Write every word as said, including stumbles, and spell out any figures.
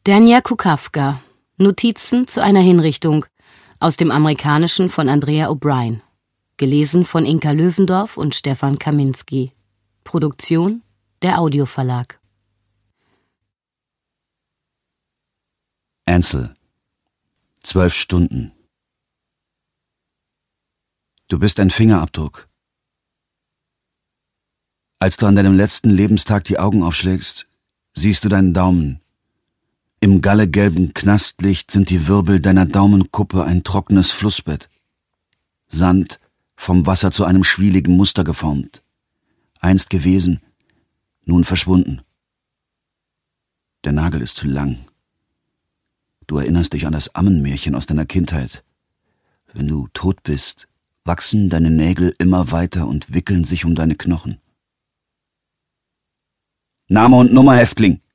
Dania Kukawka. Notizen zu einer Hinrichtung. Aus dem Amerikanischen von Andrea O'Brien. Gelesen von Inka Löwendorf und Stefan Kaminski. Produktion der Audioverlag. Ansel. Zwölf Stunden. Du bist ein Fingerabdruck. Als du an deinem letzten Lebenstag die Augen aufschlägst, siehst du deinen Daumen. Im gallegelben Knastlicht sind die Wirbel deiner Daumenkuppe ein trockenes Flussbett. Sand, vom Wasser zu einem schwieligen Muster geformt. Einst gewesen, nun verschwunden. Der Nagel ist zu lang. Du erinnerst dich an das Ammenmärchen aus deiner Kindheit. Wenn du tot bist, wachsen deine Nägel immer weiter und wickeln sich um deine Knochen. Name und Nummer, Häftling.